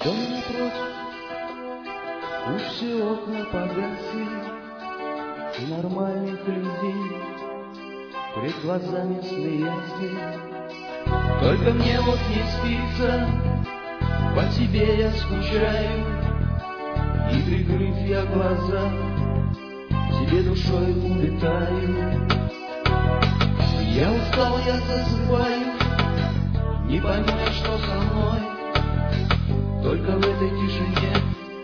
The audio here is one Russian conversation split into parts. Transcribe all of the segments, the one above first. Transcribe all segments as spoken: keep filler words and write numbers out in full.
Дом напротив, уж все окна погасли, и нормальных людей пред глазами смеясь. Только мне вот не спится, по тебе я скучаю, и прикрыв я глаза, тебе душой улетаю. Я устал, я засыпаю, не поймешь, что со мной. Только в этой тишине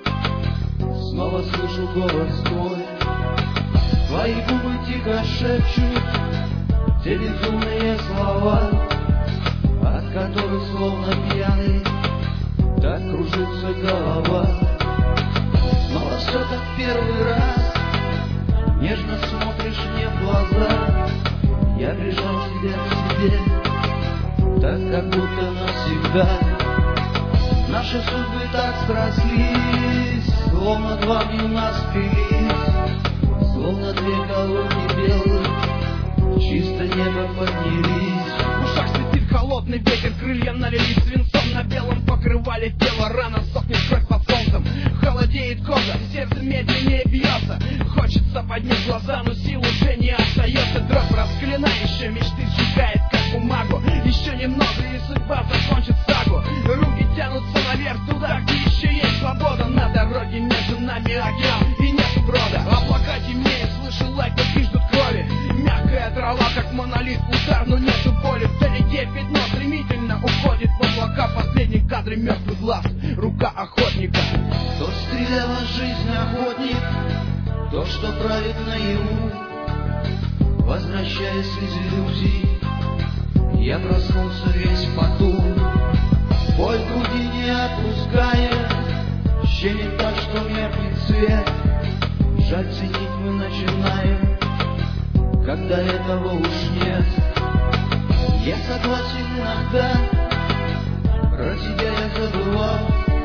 снова слышу голос твой. Твои губы тихо шепчут те безумные слова, от которых словно пьяный так кружится голова. Снова все как первый раз, нежно смотришь мне в глаза. Я прижал тебя к себе, так как будто навсегда. Наши судьбы так срослись, словно два дня сплелись, словно две головки белых, чисто небо поднялись. В ушах светит холодный ветер, крылья налились свинцом, на белом покрывале тело, рана сохнет кровь под солнцем. Холодеет кожа, сердце медленнее бьется, хочется поднять глаза, но сил уже не остается. Дрожь расклинающая мечты сжигает как бумагу, еще немного и судьба закончит сагу. Руки тянутся наверх, туда, где еще есть свобода. На дороге между нами океан и нету брода. Облака темнеют, слышу лай, как ждут крови. Мягкая трава, как монолит, удар, но нету боли. Вдалеке пятно стремительно уходит в облака. Последний кадр мертвый глаз, рука охотника. То стреляла жизнь охотник, то, что правит наяву. Возвращаясь из иллюзий, я проснулся весь в поту. Боль в груди не отпускает, щемит так, что меркнет свет. Жаль, ценить мы начинаем, когда этого уж нет. Я согласен иногда, про тебя я забывал,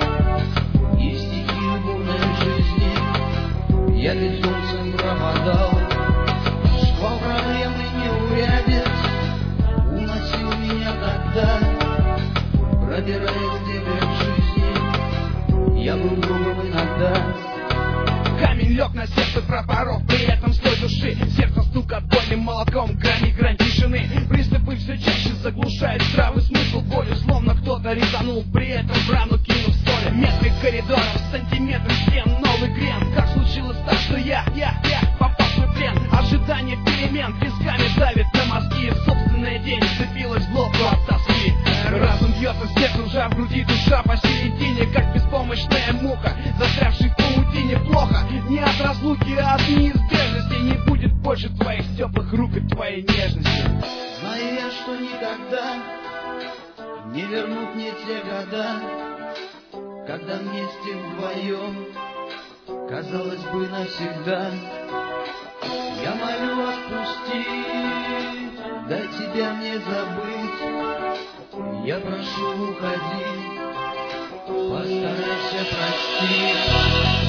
и стихи бурной жизни я безумцем пропадал. Шквал проблемы неурядиц уносил меня тогда, пробираясь в дебри жизни, я был другом иногда. Камень лег на сердце, пропоров при этом слой души. Сердце стукает больным молотком, грани грань тишины. Приступы все чаще заглушают здравый смысл боли, словно кто-то резанул, при этом в рану кинув соли. Метры коридоров, сантиметры стен, новый крен. Как случилось так, что я, я, я попал в свой плен? Ожидание перемен песками давит на мозги. Собственная день цепилась в глотку от тоски. Разум бьется, сердце уже в груди, душа посередине, как беспомощная муха, застрявший в паутине. Плохо, не от разлуки, а от неизбежности. Не будет больше твоих теплых рук и твоей нежности. Знаю я, что никогда не вернут мне те года, когда вместе вдвоем, казалось бы, навсегда. Я молю, отпусти, дай тебя мне забыть. Я прошу, уходи, постарайся простить.